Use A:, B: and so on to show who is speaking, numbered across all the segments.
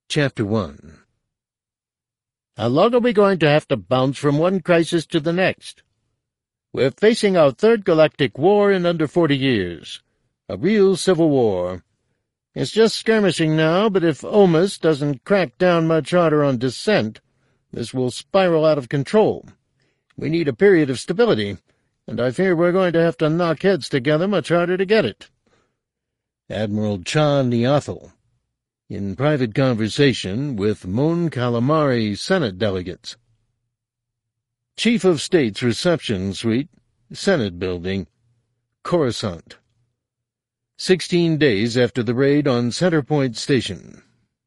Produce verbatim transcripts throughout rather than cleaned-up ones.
A: Chapter one. How long are we going to have to bounce from one crisis to the next? We're facing our third galactic war in under forty years. A real civil war. It's just skirmishing now, but if Omus doesn't crack down much harder on dissent, this will spiral out of control. We need a period of stability, and I fear we're going to have to knock heads together much harder to get it. Admiral Cha Niathal, in private conversation with Mon Calamari Senate delegates. Chief of State's Reception Suite, Senate Building, Coruscant. Sixteen days after the raid on Centerpoint Station.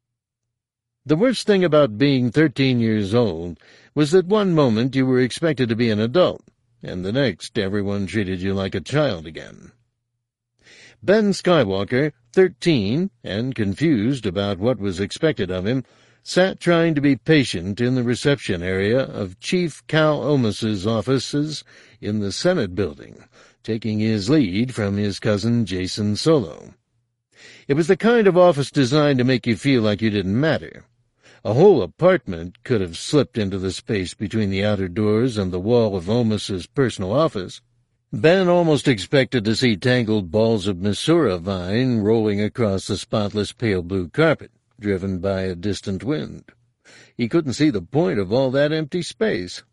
A: The worst thing about being thirteen years old was that one moment you were expected to be an adult, and the next everyone treated you like a child again. Ben Skywalker, thirteen, and confused about what was expected of him, sat trying to be patient in the reception area of Chief Cal Omus's offices in the Senate building, taking his lead from his cousin Jacen Solo. It was the kind of office designed to make you feel like you didn't matter. A whole apartment could have slipped into the space between the outer doors and the wall of Omus's personal office. Ben almost expected to see tangled balls of Misura vine rolling across the spotless pale blue carpet, driven by a distant wind. He couldn't see the point of all that empty space.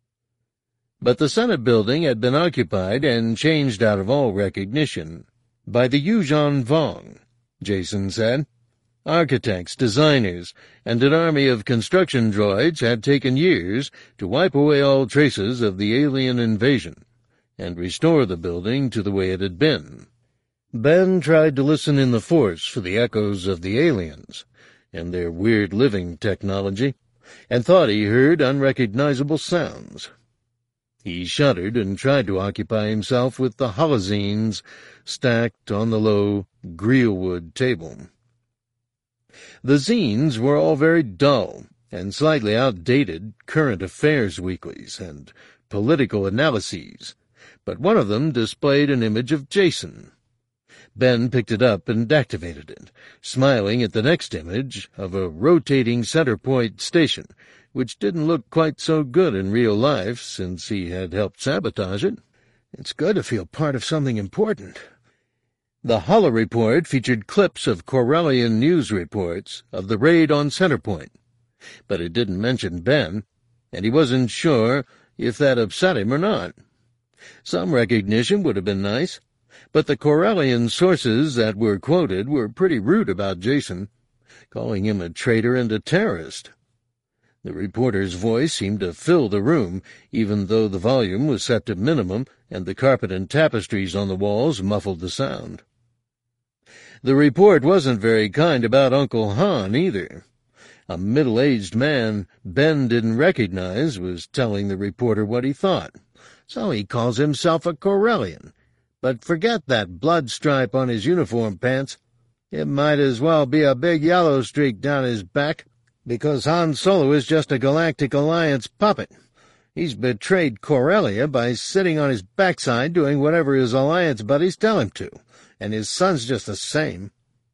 A: But the Senate building had been occupied and changed out of all recognition by the Yuuzhan Vong, Jacen said. Architects, designers, and an army of construction droids had taken years to wipe away all traces of the alien invasion and restore the building to the way it had been. Ben tried to listen in the Force for the echoes of the aliens and their weird living technology, and thought he heard unrecognizable sounds. He shuddered and tried to occupy himself with the holozines stacked on the low greenwood table. The zines were all very dull and slightly outdated current affairs weeklies and political analyses, but one of them displayed an image of Jacen. Ben picked it up and activated it, smiling at the next image of a rotating Centerpoint station, which didn't look quite so good in real life since he had helped sabotage it. It's good to feel part of something important. The holo report featured clips of Corellian news reports of the raid on Centerpoint, but it didn't mention Ben, and he wasn't sure if that upset him or not. Some recognition would have been nice, but the Corellian sources that were quoted were pretty rude about Jacen, calling him a traitor and a terrorist. The reporter's voice seemed to fill the room, even though the volume was set to minimum and the carpet and tapestries on the walls muffled the sound. The report wasn't very kind about Uncle Han, either. A middle-aged man Ben didn't recognize was telling the reporter what he thought. So he calls himself a Corellian. But forget that blood stripe on his uniform pants. It might as well be a big yellow streak down his back, because Han Solo is just a Galactic Alliance puppet. He's betrayed Corellia by sitting on his backside doing whatever his Alliance buddies tell him to, and his son's just the same.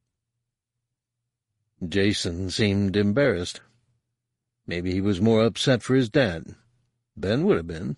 A: Jacen seemed embarrassed. Maybe he was more upset for his dad. Ben would have been.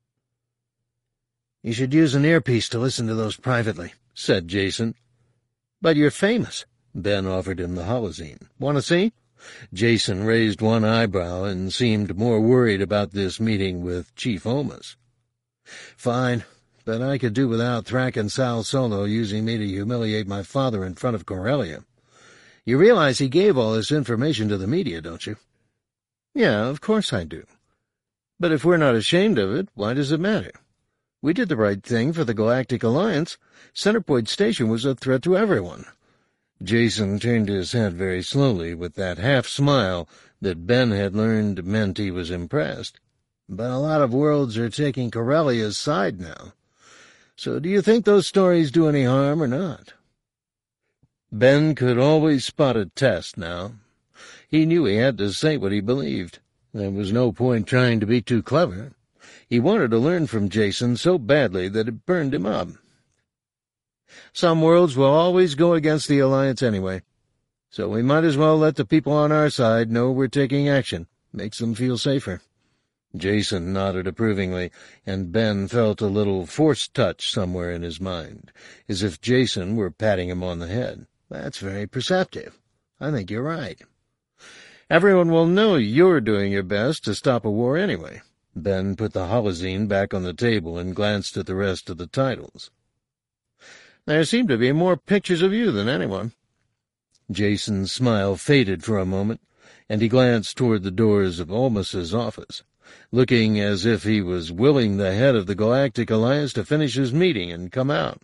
A: "You should use an earpiece to listen to those privately," said Jacen. "But you're famous." Ben offered him the holozine. "Want to see?" Jacen raised one eyebrow and seemed more worried about this meeting with Chief Omus. "Fine, but I could do without Thrak and Sal Solo using me to humiliate my father in front of Corellia. You realize he gave all this information to the media, don't you?" "Yeah, of course I do. But if we're not ashamed of it, why does it matter? We did the right thing for the Galactic Alliance. Centerpoint Station was a threat to everyone." Jacen turned his head very slowly with that half-smile that Ben had learned meant he was impressed. "But a lot of worlds are taking Corellia's side now. So do you think those stories do any harm or not?" Ben could always spot a test now. He knew he had to say what he believed. There was no point trying to be too clever. He wanted to learn from Jacen so badly that it burned him up. "Some worlds will always go against the Alliance anyway. So we might as well let the people on our side know we're taking action. Makes them feel safer." Jason nodded approvingly, and Ben felt a little force touch somewhere in his mind, as if Jason were patting him on the head. "That's very perceptive. I think you're right. Everyone will know you're doing your best to stop a war anyway." Ben put the holozine back on the table and glanced at the rest of the titles. "There seem to be more pictures of you than anyone." Jason's smile faded for a moment, and he glanced toward the doors of Olmus's office, looking as if he was willing the head of the Galactic Alliance to finish his meeting and come out.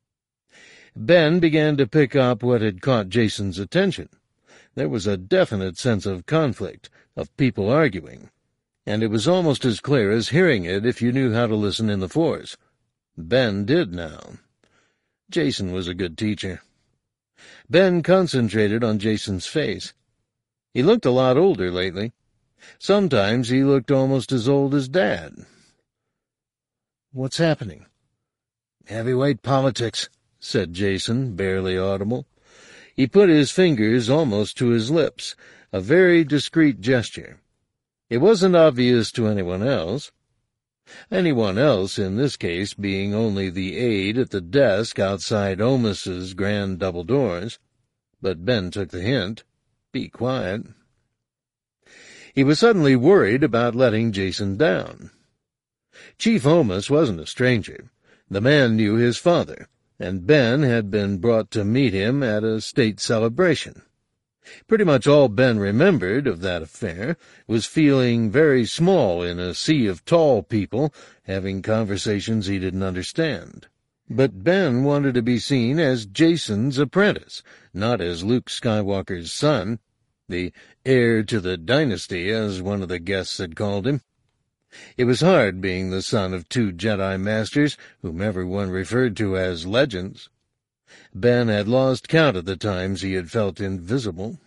A: Ben began to pick up what had caught Jason's attention. There was a definite sense of conflict, of people arguing, and it was almost as clear as hearing it if you knew how to listen in the Force. Ben did now. Jason was a good teacher. Ben concentrated on Jason's face. He looked a lot older lately. Sometimes he looked almost as old as Dad. "What's happening?" "Heavyweight politics," said Jason, barely audible. He put his fingers almost to his lips, a very discreet gesture. It wasn't obvious to anyone else. Anyone else, in this case, being only the aide at the desk outside Olmus's grand double doors. But Ben took the hint. Be quiet. He was suddenly worried about letting Jason down. Chief Olmus wasn't a stranger. The man knew his father, and Ben had been brought to meet him at a state celebration. Pretty much all Ben remembered of that affair was feeling very small in a sea of tall people having conversations he didn't understand. But Ben wanted to be seen as Jason's apprentice, not as Luke Skywalker's son, the heir to the dynasty, as one of the guests had called him. It was hard being the son of two Jedi Masters, whom everyone referred to as legends. Ben had lost count of the times he had felt invisible.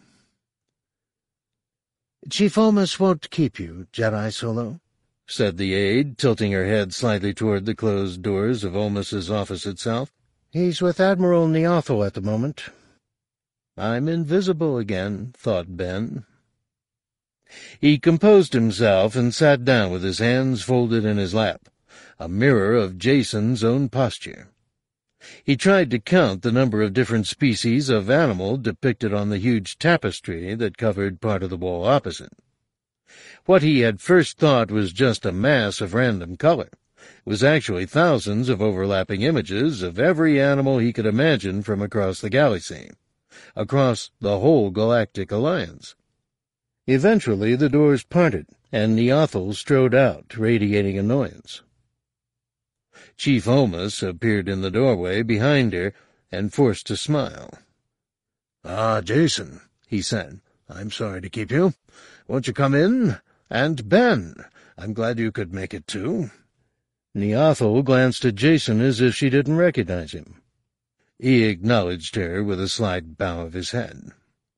A: "Chief Olmus won't keep you, Jedi Solo," said the aide, tilting her head slightly toward the closed doors of Olmus's office itself. "He's with Admiral Niathal at the moment." I'm invisible again, thought Ben. He composed himself and sat down with his hands folded in his lap, a mirror of Jason's own posture. He tried to count the number of different species of animal depicted on the huge tapestry that covered part of the wall opposite. What he had first thought was just a mass of random color was actually thousands of overlapping images of every animal he could imagine from across the galaxy, across the whole Galactic Alliance. Eventually the doors parted, and Niathal strode out, radiating annoyance. Chief Olmus appeared in the doorway behind her and forced a smile. "Ah, Jason," he said, "I'm sorry to keep you. Won't you come in? And Ben, I'm glad you could make it too." Niathal glanced at Jason as if she didn't recognize him. He acknowledged her with a slight bow of his head.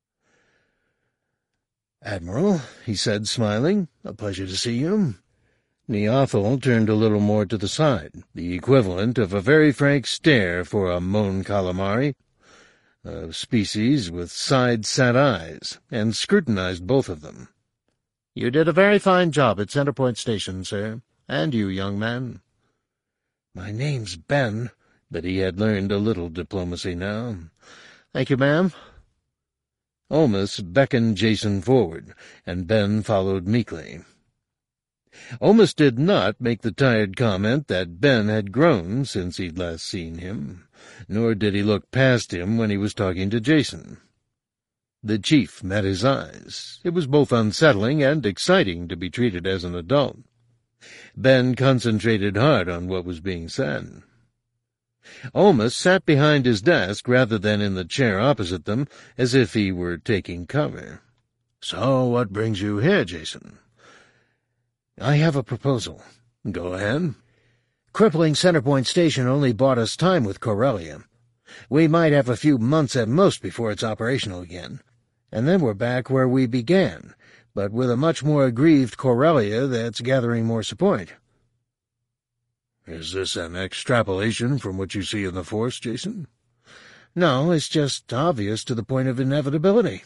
A: "Admiral," he said, smiling, "a pleasure to see you." Niathal turned a little more to the side, the equivalent of a very frank stare for a Mon Calamari, a species with side-set eyes, and scrutinized both of them. "You did a very fine job at Centerpoint Station, sir. And you, young man." "My name's Ben," but he had learned a little diplomacy now. "Thank you, ma'am." Olmus beckoned Jason forward, and Ben followed meekly. Olmus did not make the tired comment that Ben had grown since he'd last seen him, nor did he look past him when he was talking to Jason. The chief met his eyes. It was both unsettling and exciting to be treated as an adult. Ben concentrated hard on what was being said. Olmus sat behind his desk rather than in the chair opposite them, as if he were taking cover. "So what brings you here, Jason?" "I have a proposal." "Go ahead." "Crippling Centerpoint Station only bought us time with Corellia. We might have a few months at most before it's operational again, and then we're back where we began, but with a much more aggrieved Corellia that's gathering more support." "Is this an extrapolation from what you see in the Force, Jason?" No, it's just obvious to the point of inevitability.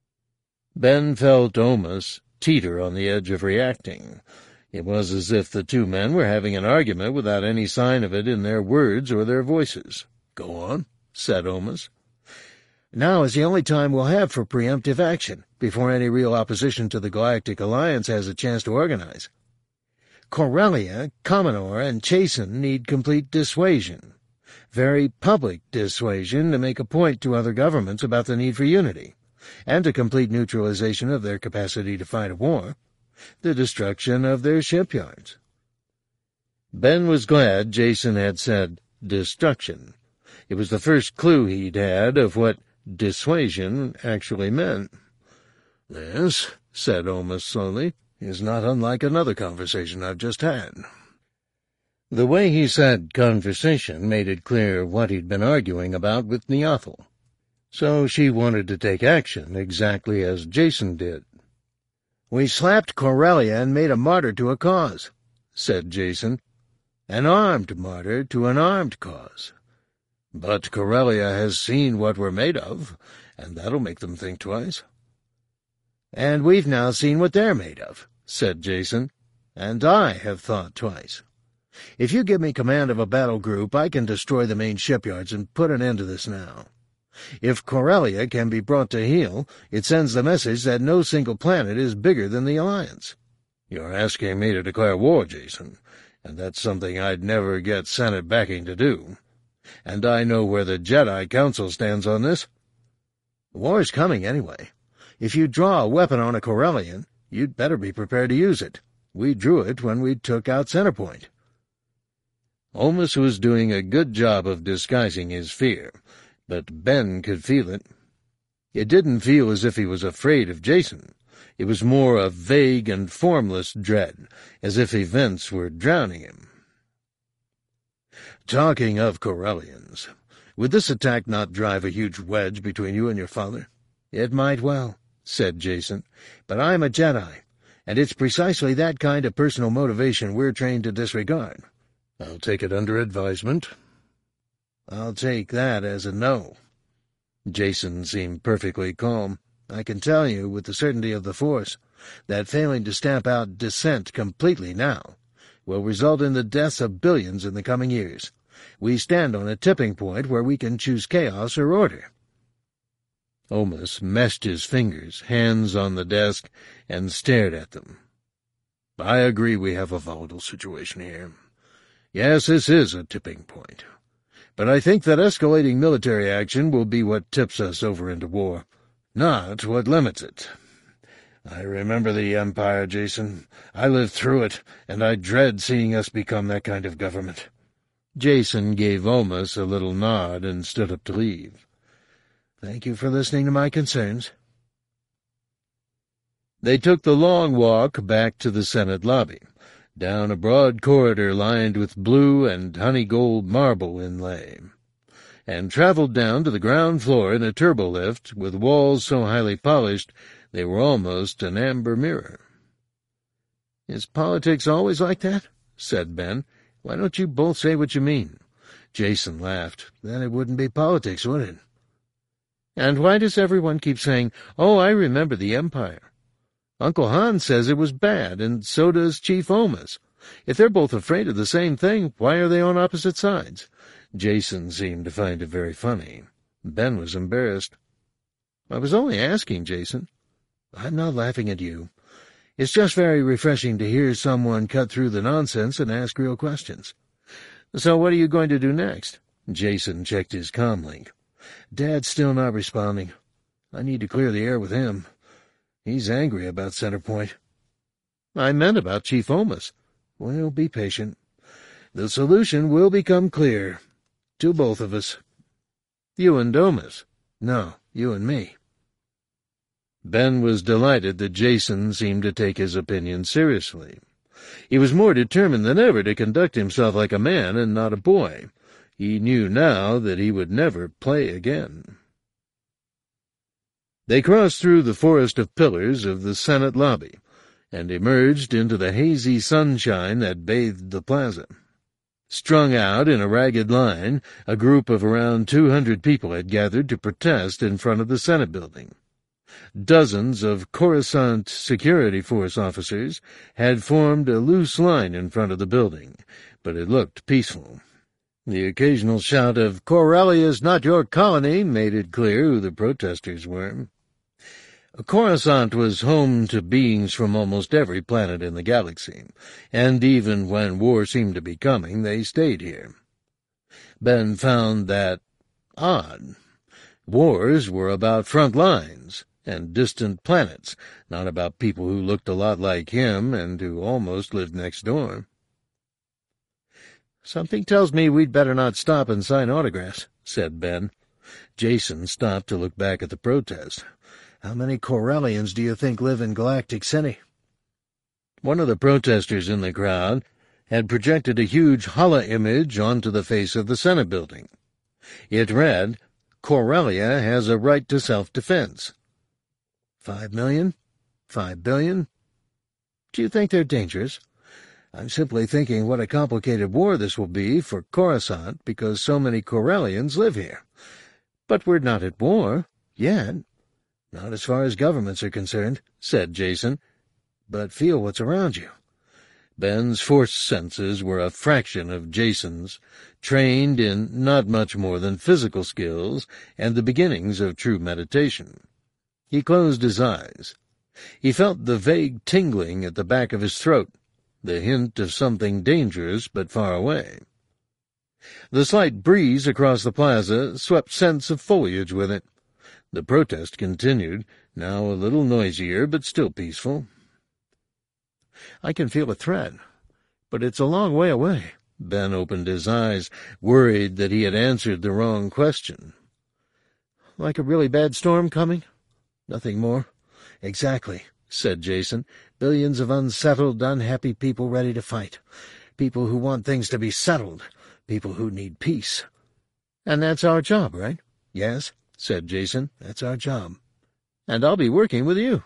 A: Ben felt Omus teeter on the edge of reacting. It was as if the two men were having an argument without any sign of it in their words or their voices. "Go on," said Omus. "Now is the only time we'll have for preemptive action, before any real opposition to the Galactic Alliance has a chance to organize. Corellia, Commodore, and Chasen need complete dissuasion. Very public dissuasion to make a point to other governments about the need for unity, and a complete neutralization of their capacity to fight a war, the destruction of their shipyards." Ben was glad Jason had said destruction. It was the first clue he'd had of what dissuasion actually meant. "This," said Omus slowly, "is not unlike another conversation I've just had." The way he said conversation made it clear what he'd been arguing about with Niathal. So she wanted to take action exactly as Jason did. "We slapped Corellia and made a martyr to a cause," said Jason. "An armed martyr to an armed cause. But Corellia has seen what we're made of, and that'll make them think twice." "And we've now seen what they're made of," said Jason, "and I have thought twice. If you give me command of a battle group, I can destroy the main shipyards and put an end to this now. If Corellia can be brought to heel, it sends the message that no single planet is bigger than the Alliance." "You're asking me to declare war, Jason, and that's something I'd never get Senate backing to do. And I know where the Jedi Council stands on this." "War's coming anyway. If you draw a weapon on a Corellian, you'd better be prepared to use it. We drew it when we took out Centerpoint." Omus was doing a good job of disguising his fear, but Ben could feel it. It didn't feel as if he was afraid of Jason. It was more a vague and formless dread, as if events were drowning him. "Talking of Corellians, would this attack not drive a huge wedge between you and your father?" "It might well," said Jason, "but I'm a Jedi, and it's precisely that kind of personal motivation we're trained to disregard." "I'll take it under advisement." "I'll take that as a no." Jason seemed perfectly calm. "I can tell you, with the certainty of the Force, that failing to stamp out dissent completely now will result in the deaths of billions in the coming years. We stand on a tipping point where we can choose chaos or order." Omus meshed his fingers, hands on the desk, and stared at them. "I agree we have a volatile situation here. Yes, this is a tipping point. But I think that escalating military action will be what tips us over into war, not what limits it. I remember the Empire, Jason. I lived through it, and I dread seeing us become that kind of government." Jason gave Omus a little nod and stood up to leave. "Thank you for listening to my concerns." They took the long walk back to the Senate lobby, down a broad corridor lined with blue and honey-gold marble inlay, and traveled down to the ground floor in a turbolift with walls so highly polished they were almost an amber mirror. "Is politics always like that?" said Ben. "Why don't you both say what you mean?" Jason laughed. "Then it wouldn't be politics, would it?" "And why does everyone keep saying, 'Oh, I remember the Empire'? Uncle Han says it was bad, and so does Chief Omus. If they're both afraid of the same thing, why are they on opposite sides?" Jason seemed to find it very funny. Ben was embarrassed. "I was only asking, Jason." "I'm not laughing at you. It's just very refreshing to hear someone cut through the nonsense and ask real questions." "So what are you going to do next?" Jason checked his comm link. "Dad's still not responding. I need to clear the air with him. He's angry about Centerpoint." "I meant about Chief Omus." "Well, be patient. The solution will become clear. To both of us." "You and Omus?" "No, you and me." Ben was delighted that Jason seemed to take his opinion seriously. He was more determined than ever to conduct himself like a man and not a boy. He knew now that he would never play again. They crossed through the forest of pillars of the Senate lobby and emerged into the hazy sunshine that bathed the plaza. Strung out in a ragged line, a group of around two hundred people had gathered to protest in front of the Senate building. Dozens of Coruscant security force officers had formed a loose line in front of the building, but it looked peaceful. The occasional shout of "Corellia's not your colony" made it clear who the protesters were. Coruscant was home to beings from almost every planet in the galaxy, and even when war seemed to be coming, they stayed here. Ben found that odd. Wars were about front lines and distant planets, not about people who looked a lot like him and who almost lived next door. "Something tells me we'd better not stop and sign autographs," said Ben. Jason stopped to look back at the protest. "How many Corellians do you think live in Galactic City?" One of the protesters in the crowd had projected a huge holo image onto the face of the Senate building. It read, "Corellia has a right to self-defense." Five million? Five billion? Do you think they're dangerous? I'm simply thinking what a complicated war this will be for Coruscant because so many Corellians live here. But we're not at war, yet. "Not as far as governments are concerned," said Jason. "But feel what's around you." Ben's force senses were a fraction of Jason's, trained in not much more than physical skills and the beginnings of true meditation. He closed his eyes. He felt the vague tingling at the back of his throat, the hint of something dangerous but far away. The slight breeze across the plaza swept scents of foliage with it. The protest continued, now a little noisier but still peaceful. "I can feel a threat, but it's a long way away." Ben opened his eyes, worried that he had answered the wrong question. "Like a really bad storm coming? Nothing more?" "Exactly," said Jason. "Billions of unsettled, unhappy people ready to fight. People who want things to be settled. People who need peace." "And that's our job, right?" "Yes," said Jason. "That's our job." "And I'll be working with you."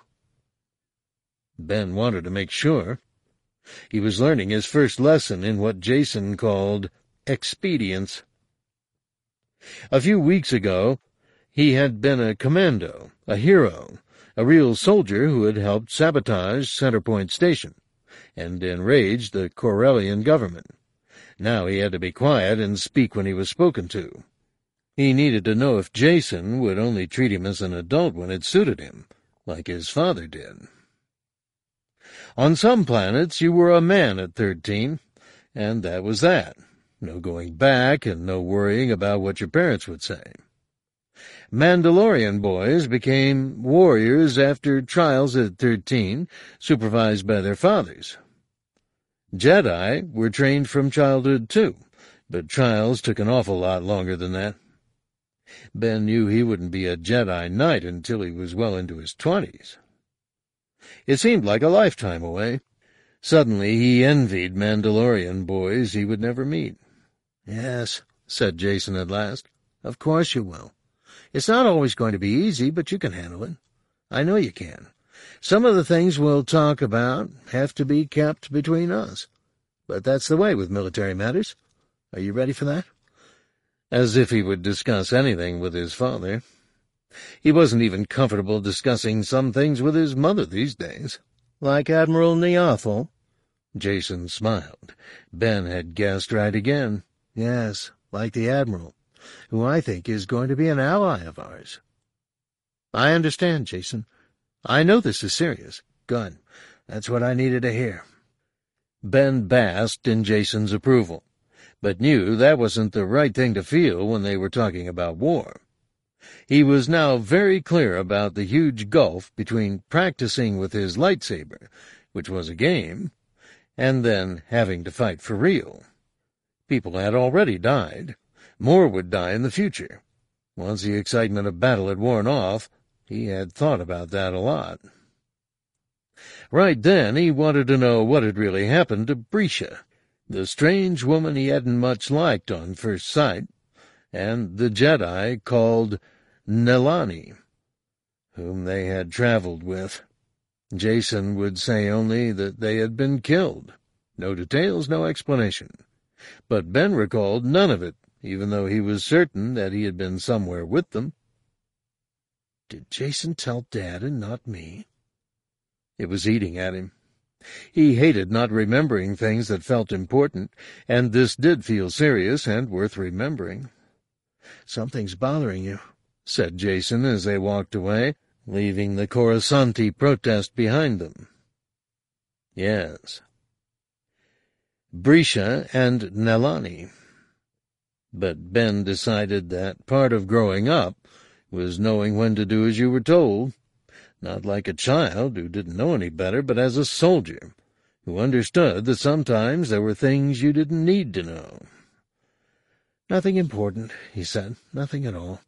A: Ben wanted to make sure. He was learning his first lesson in what Jason called expedience. A few weeks ago, he had been a commando, a hero, a real soldier who had helped sabotage Centerpoint Station and enraged the Corellian government. Now he had to be quiet and speak when he was spoken to. He needed to know if Jason would only treat him as an adult when it suited him, like his father did. On some planets you were a man at thirteen, and that was that. No going back and no worrying about what your parents would say. Mandalorian boys became warriors after trials at thirteen, supervised by their fathers. Jedi were trained from childhood, too, but trials took an awful lot longer than that. Ben knew he wouldn't be a Jedi Knight until he was well into his twenties. It seemed like a lifetime away. Suddenly he envied Mandalorian boys he would never meet. "Yes," said Jason at last. "Of course you will. It's not always going to be easy, but you can handle it. I know you can. Some of the things we'll talk about have to be kept between us. But that's the way with military matters. Are you ready for that?" As if he would discuss anything with his father. He wasn't even comfortable discussing some things with his mother these days. "Like Admiral Neothal?" Jason smiled. Ben had guessed right again. "Yes, like the Admiral, who I think is going to be an ally of ours." "I understand, Jason. I know this is serious." "Good. That's what I needed to hear." Ben basked in Jason's approval, but knew that wasn't the right thing to feel when they were talking about war. He was now very clear about the huge gulf between practicing with his lightsaber, which was a game, and then having to fight for real. People had already died. More would die in the future. Once the excitement of battle had worn off, he had thought about that a lot. Right then he wanted to know what had really happened to Brisha, the strange woman he hadn't much liked on first sight, and the Jedi called Nilani, whom they had traveled with. Jason would say only that they had been killed. No details, no explanation. But Ben recalled none of it, even though he was certain that he had been somewhere with them. Did Jason tell Dad and not me? It was eating at him. He hated not remembering things that felt important, and this did feel serious and worth remembering. "Something's bothering you," said Jason as they walked away, leaving the Coruscanti protest behind them. Yes. Brisha and Nalani. But Ben decided that part of growing up was knowing when to do as you were told, not like a child who didn't know any better, but as a soldier who understood that sometimes there were things you didn't need to know. "Nothing important," he said. "Nothing at all."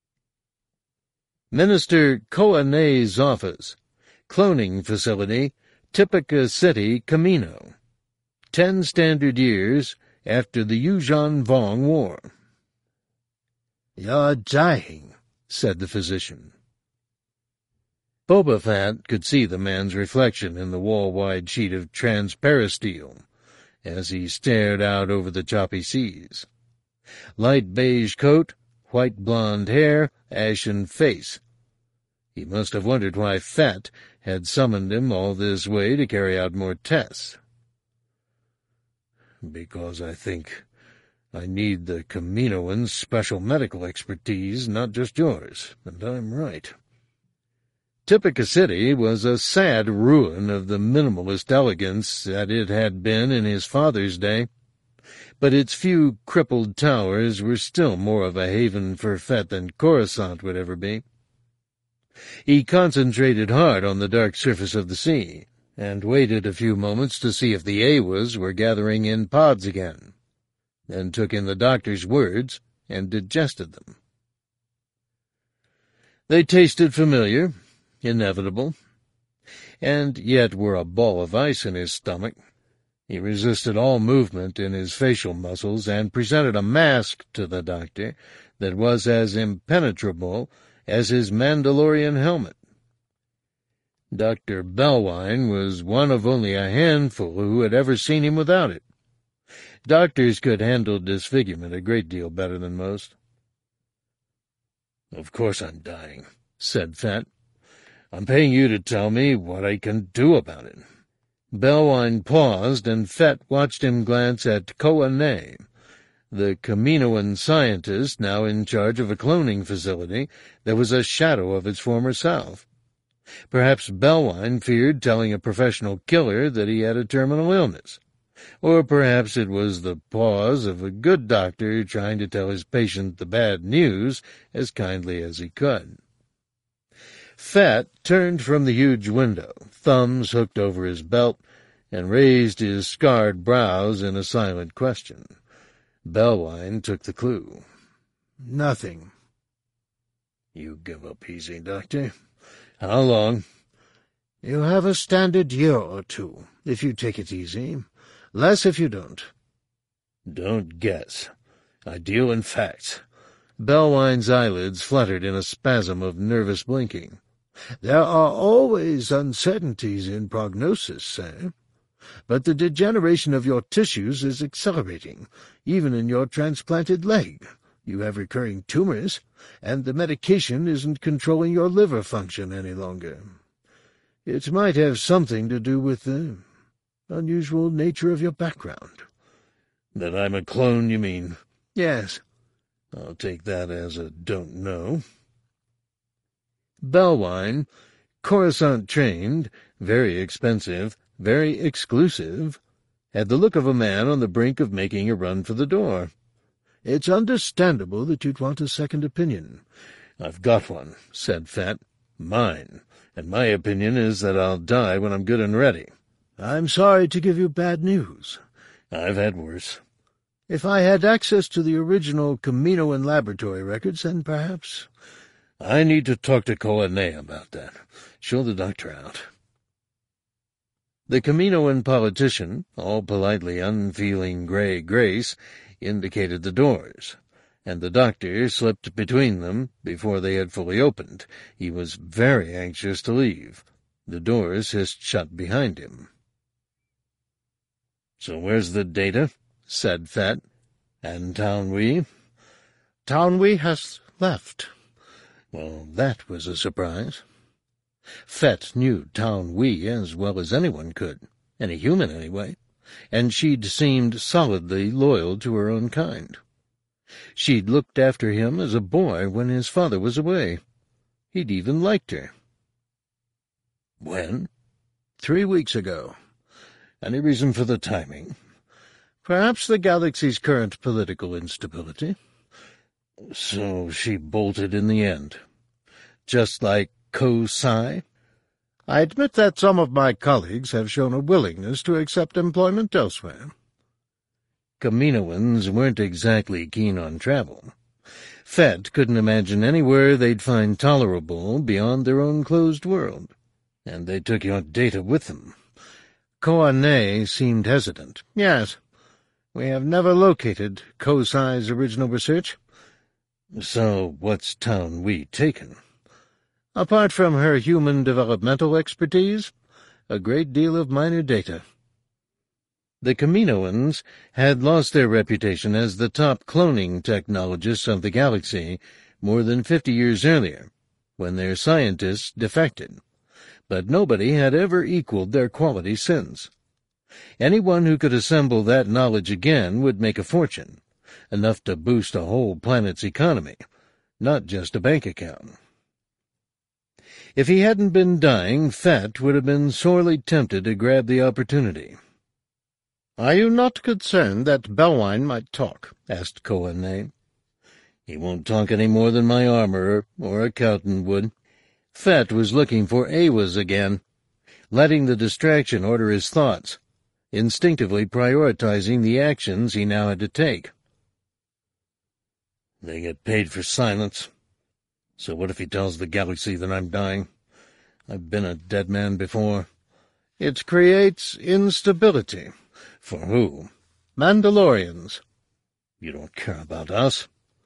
A: Minister Koane's office, cloning facility, Tipica City, Camino. Ten standard years after the Yuuzhan Vong War. "You're dying," said the physician. Boba Fett could see the man's reflection in the wall-wide sheet of transparisteel as he stared out over the choppy seas. Light beige coat, white blonde hair, ashen face. He must have wondered why Fett had summoned him all this way to carry out more tests. "Because I think I need the Kaminoans' special medical expertise, not just yours, and I'm right." Tipica City was a sad ruin of the minimalist elegance that it had been in his father's day, but its few crippled towers were still more of a haven for Fett than Coruscant would ever be. He concentrated hard on the dark surface of the sea, and waited a few moments to see if the Awas were gathering in pods again, then took in the doctor's words and digested them. They tasted familiar, inevitable, and yet were a ball of ice in his stomach. He resisted all movement in his facial muscles and presented a mask to the doctor that was as impenetrable as his Mandalorian helmet. Doctor Belwine was one of only a handful who had ever seen him without it. Doctors could handle disfigurement a great deal better than most. "Of course I'm dying," said Fett. "I'm paying you to tell me what I can do about it." Belwine paused, and Fett watched him glance at Koane, the Kaminoan scientist now in charge of a cloning facility that was a shadow of its former self. Perhaps Belwine feared telling a professional killer that he had a terminal illness, or perhaps it was the pause of a good doctor trying to tell his patient the bad news as kindly as he could. Fett turned from the huge window, thumbs hooked over his belt, and raised his scarred brows in a silent question. Belwine took the clue. "Nothing." "You give up easy, Doctor. How long?" "You have a standard year or two, if you take it easy. Less if you don't." "Don't guess. I deal in facts." Belwine's eyelids fluttered in a spasm of nervous blinking. "There are always uncertainties in prognosis, sir. But the degeneration of your tissues is accelerating, even in your transplanted leg. You have recurring tumors, and the medication isn't controlling your liver function any longer. It might have something to do with the unusual nature of your background." "That I'm a clone, you mean?" "Yes." "I'll take that as a don't know." Belwine, Coruscant-trained, very expensive, very exclusive, had the look of a man on the brink of making a run for the door. "It's understandable that you'd want a second opinion." "I've got one," said Fett. "Mine. And my opinion is that I'll die when I'm good and ready." "I'm sorry to give you bad news." "I've had worse." "If I had access to the original Kaminoan laboratory records, then perhaps—" "I need to talk to Koane about that. Show the doctor out." The Kaminoan politician, all politely unfeeling grey grace, indicated the doors, and the doctor slipped between them before they had fully opened. He was very anxious to leave. The doors hissed shut behind him. "So where's the data?" said Fett. "And Townwee?" "Townwee has left." Well, that was a surprise. Fett knew Townwee as well as anyone could, any human anyway, and she'd seemed solidly loyal to her own kind. She'd looked after him as a boy when his father was away. He'd even liked her. "When?" "Three weeks ago." "Any reason for the timing?" "Perhaps the galaxy's current political instability." "So she bolted in the end. Just like Ko-Sai?" "I admit that some of my colleagues have shown a willingness to accept employment elsewhere." Kaminoans weren't exactly keen on travel. Fett couldn't imagine anywhere they'd find tolerable beyond their own closed world. "And they took your data with them." Koanei seemed hesitant. "Yes. We have never located Ko-Sai's original research." "So what's Townwee taken?" "Apart from her human developmental expertise, a great deal of minor data." The Kaminoans had lost their reputation as the top cloning technologists of the galaxy more than fifty years earlier, when their scientists defected, but nobody had ever equaled their quality since. Anyone who could assemble that knowledge again would make a fortune, enough to boost a whole planet's economy, not just a bank account. If he hadn't been dying, Fett would have been sorely tempted to grab the opportunity. "Are you not concerned that Belwine might talk?" asked Koanei. "He won't talk any more than my armorer or accountant would." Fett was looking for Awas again, letting the distraction order his thoughts, instinctively prioritizing the actions he now had to take. "They get paid for silence. So what if he tells the galaxy that I'm dying? I've been a dead man before." "It creates instability." "For who?" "Mandalorians." "You don't care about us."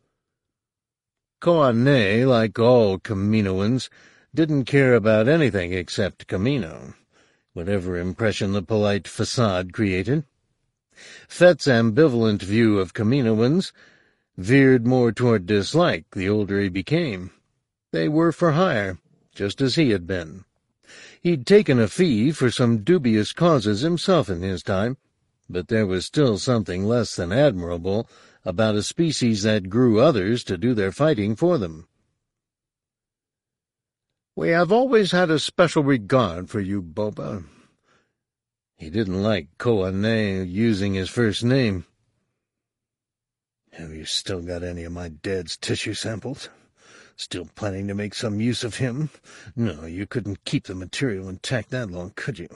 A: Koanei, like all Kaminoans, didn't care about anything except Kamino, whatever impression the polite facade created. Fett's ambivalent view of Kaminoans veered more toward dislike the older he became. They were for hire, just as he had been. He'd taken a fee for some dubious causes himself in his time, but there was still something less than admirable about a species that grew others to do their fighting for them. "We have always had a special regard for you, Boba." He didn't like Koanei using his first name. "Have you still got any of my dad's tissue samples? Still planning to make some use of him? No, you couldn't keep the material intact that long, could you?"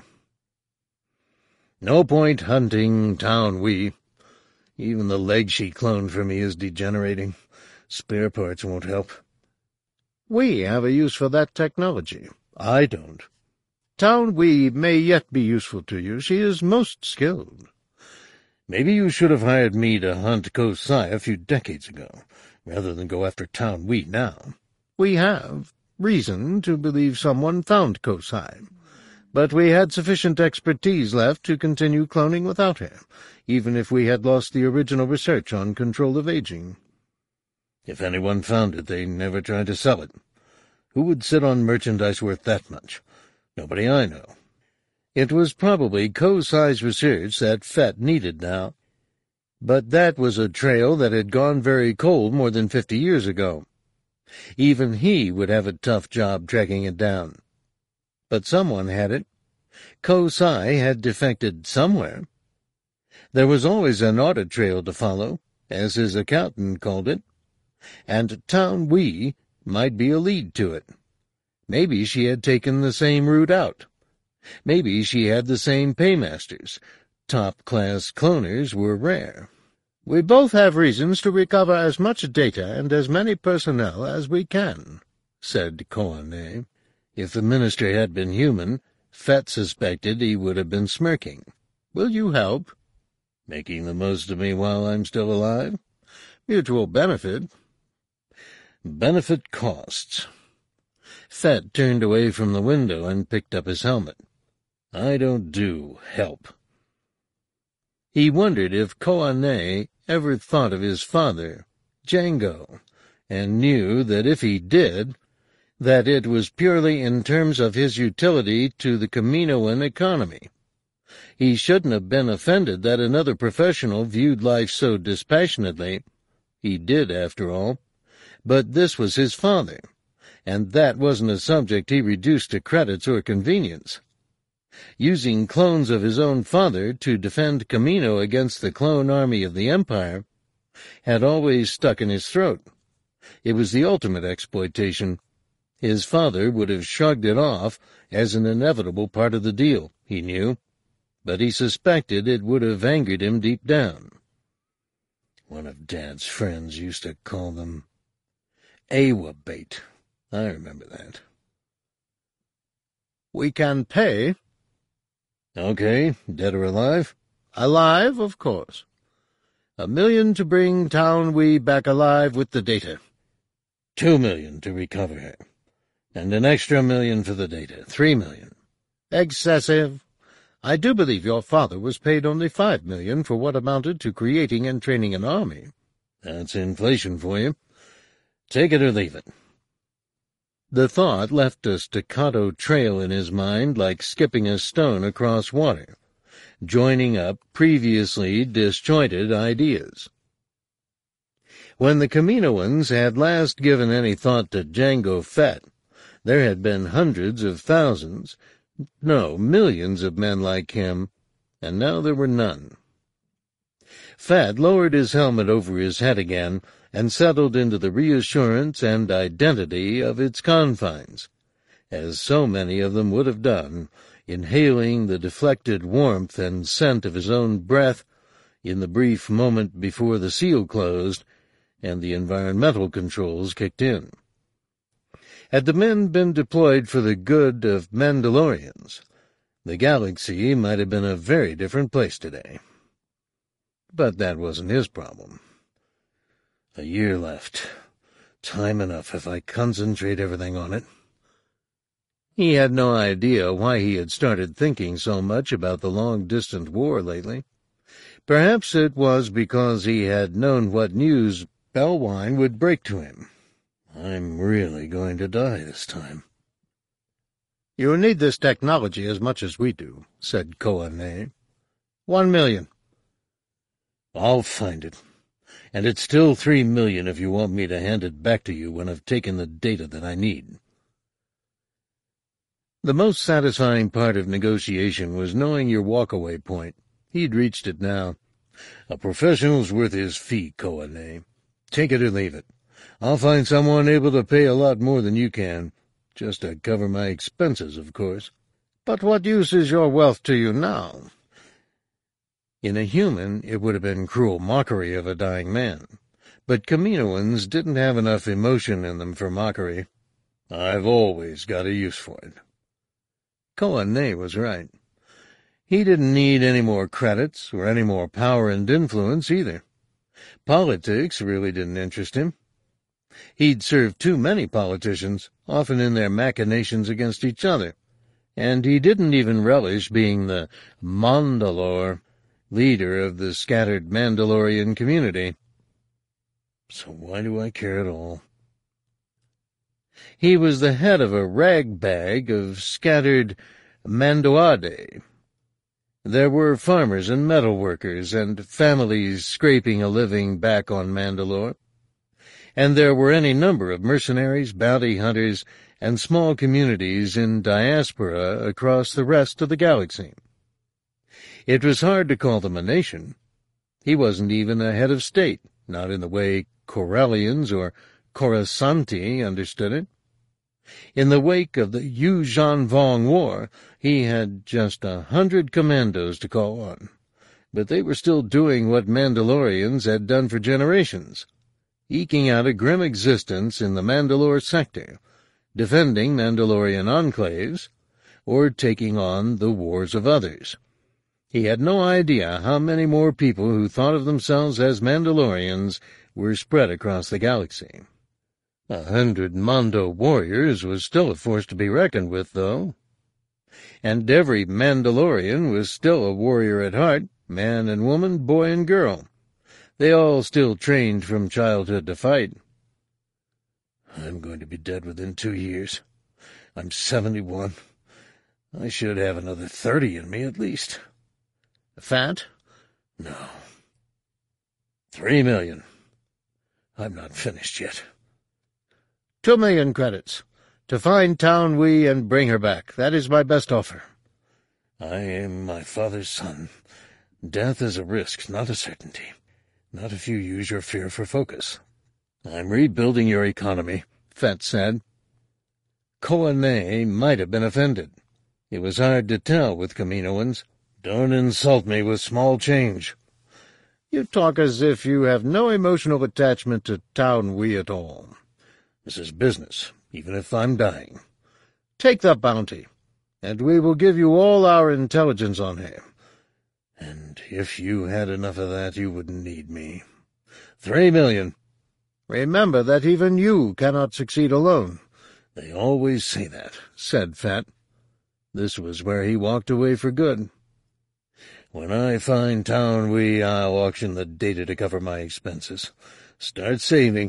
A: "No point hunting Townwee. Even the leg she cloned for me is degenerating. Spare parts won't help." "We have a use for that technology." "I don't." "Townwee may yet be useful to you. She is most skilled." "Maybe you should have hired me to hunt Ko-Sai a few decades ago, rather than go after Townwee now." "We have reason to believe someone found Ko-Sai, but we had sufficient expertise left to continue cloning without her, even if we had lost the original research on control of aging." "If anyone found it, they never tried to sell it. Who would sit on merchandise worth that much? Nobody I know." It was probably Ko-Sai's research that Fett needed now, but that was a trail that had gone very cold more than fifty years ago. Even he would have a tough job tracking it down. But someone had it. Ko-Sai had defected somewhere. There was always an audit trail to follow, as his accountant called it, and Townwee might be a lead to it. Maybe she had taken the same route out. Maybe she had the same paymasters. Top-class cloners were rare. "We both have reasons to recover as much data and as many personnel as we can," said Koanei. If the minister had been human, Fett suspected he would have been smirking. "Will you help?" "Making the most of me while I'm still alive?" "Mutual benefit." "Benefit costs." Fett turned away from the window and picked up his helmet. "I don't do help." He wondered if Koanei ever thought of his father, Django, and knew that if he did, that it was purely in terms of his utility to the Kaminoan economy. He shouldn't have been offended that another professional viewed life so dispassionately. He did, after all. But this was his father, and that wasn't a subject he reduced to credits or convenience. Using clones of his own father to defend Kamino against the clone army of the Empire had always stuck in his throat. It was the ultimate exploitation. His father would have shrugged it off as an inevitable part of the deal, he knew, but he suspected it would have angered him deep down. One of Dad's friends used to call them Awa bait. I remember that.
B: We can pay.
A: Okay, dead or alive?
B: Alive, of course. A million to bring Town We back alive with the data.
A: Two million to recover her. And an extra million for the data. Three million.
B: Excessive. I do believe your father was paid only five million for what amounted to creating and training an army.
A: That's inflation for you. Take it or leave it. The thought left a staccato trail in his mind like skipping a stone across water, joining up previously disjointed ideas. When the Kaminoans had last given any thought to Jango Fett, there had been hundreds of thousands, no, millions of men like him, and now there were none. Fett lowered his helmet over his head again and settled into the reassurance and identity of its confines, as so many of them would have done, inhaling the deflected warmth and scent of his own breath in the brief moment before the seal closed and the environmental controls kicked in. Had the men been deployed for the good of Mandalorians, the galaxy might have been a very different place today. But that wasn't his problem. A year left. Time enough if I concentrate everything on it. He had no idea why he had started thinking so much about the long-distance war lately. Perhaps it was because he had known what news Bellwine would break to him. I'm really going to die this time.
B: You need this technology as much as we do, said Koanei. One million.
A: I'll find it. And it's still three million if you want me to hand it back to you when I've taken the data that I need. The most satisfying part of negotiation was knowing your walkaway point. He'd reached it now. A professional's worth his fee, Koanei. Take it or leave it. I'll find someone able to pay a lot more than you can, just to cover my expenses, of course.
B: But what use is your wealth to you now?
A: In a human, it would have been cruel mockery of a dying man, but Kaminoans didn't have enough emotion in them for mockery. I've always got a use for it. Koanei was right. He didn't need any more credits or any more power and influence either. Politics really didn't interest him. He'd served too many politicians, often in their machinations against each other, and he didn't even relish being the Mandalore, leader of the scattered Mandalorian community. So why do I care at all? He was the head of a ragbag of scattered Mandoade. There were farmers and metal workers and families scraping a living back on Mandalore, and there were any number of mercenaries, bounty hunters, and small communities in diaspora across the rest of the galaxy. It was hard to call them a nation. He wasn't even a head of state, not in the way Corellians or Coruscanti understood it. In the wake of the Yuuzhan Vong War, he had just a hundred commandos to call on, but they were still doing what Mandalorians had done for generations, eking out a grim existence in the Mandalore sector, defending Mandalorian enclaves, or taking on the wars of others. He had no idea how many more people who thought of themselves as Mandalorians were spread across the galaxy. A hundred Mando warriors was still a force to be reckoned with, though. And every Mandalorian was still a warrior at heart,
B: man and woman, boy and girl. They all still trained from childhood to fight. I'm going to be dead within two years. I'm seventy-one. I should have another thirty in me at least.
A: Fat?
B: No. Three million. I'm not finished yet.
A: Two million credits. To find Town We and bring her back. That is my best offer.
B: I am my father's son. Death is a risk, not a certainty. Not if you use your fear for focus. I'm rebuilding your economy, Fett said. Koane might have been offended. It was hard to tell with Kaminoans. Don't insult me with small change.
A: You talk as if you have no emotional attachment to Town We at all.
B: This is business, even if I'm dying.
A: Take the bounty, and we will give you all our intelligence on her.
B: And if you had enough of that, you wouldn't need me. Three million.
A: Remember that even you cannot succeed alone.
B: They always say that, said Fett. This was where he walked away for good. When I find Town We, I'll auction the data to cover my expenses. Start saving.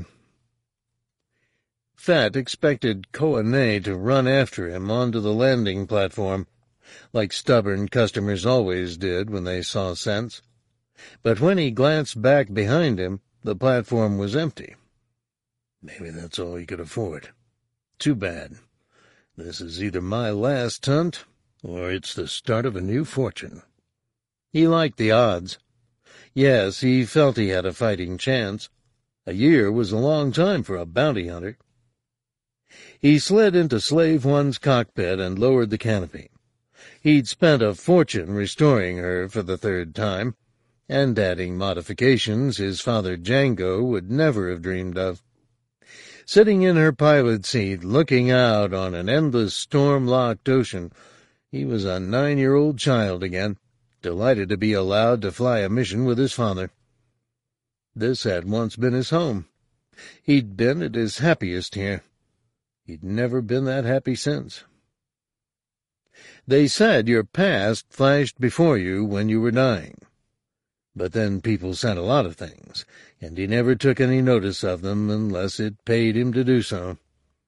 A: Fett expected Koane to run after him onto the landing platform, like stubborn customers always did when they saw sense. But when he glanced back behind him, the platform was empty.
B: Maybe that's all he could afford.
A: Too bad.
B: This is either my last hunt, or it's the start of a new fortune.
A: He liked the odds. Yes, he felt he had a fighting chance. A year was a long time for a bounty hunter. He slid into Slave One's cockpit and lowered the canopy. He'd spent a fortune restoring her for the third time, and adding modifications his father Django would never have dreamed of. Sitting in her pilot seat, looking out on an endless storm-locked ocean, he was a nine-year-old child again, delighted to be allowed to fly a mission with his father. This had once been his home. He'd been at his happiest here. He'd never been that happy since. They said your past flashed before you when you were dying. But then people said a lot of things, and he never took any notice of them unless it paid him to do so.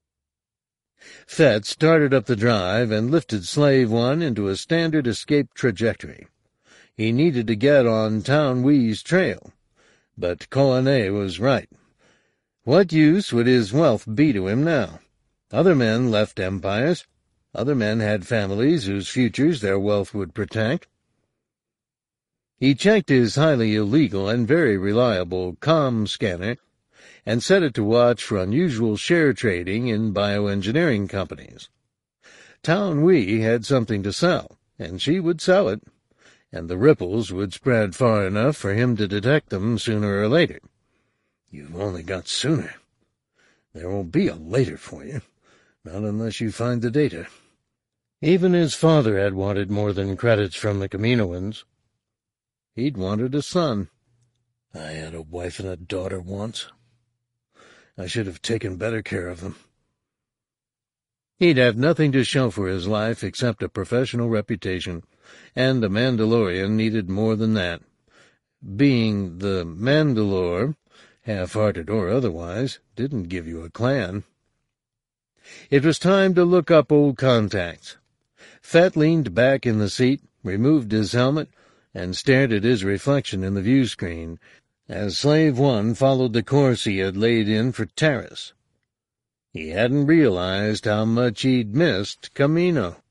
A: Fett started up the drive and lifted Slave One into a standard escape trajectory. He needed to get on Town We's trail, but Koane was right. What use would his wealth be to him now? Other men left empires. Other men had families whose futures their wealth would protect. He checked his highly illegal and very reliable comm scanner and set it to watch for unusual share trading in bioengineering companies. Town We had something to sell, and she would sell it, and the ripples would spread far enough for him to detect them sooner or later.
B: You've only got sooner. There won't be a later for you. Not unless you find the data.
A: Even his father had wanted more than credits from the Kaminoans. He'd wanted a son.
B: I had a wife and a daughter once. I should have taken better care of them.
A: He'd have nothing to show for his life except a professional reputation, and a Mandalorian needed more than that. Being the Mandalore, half-hearted or otherwise, didn't give you a clan. It was time to look up old contacts. Fett leaned back in the seat, removed his helmet, and stared at his reflection in the view screen as Slave One followed the course he had laid in for Taris. He hadn't realized how much he'd missed Kamino.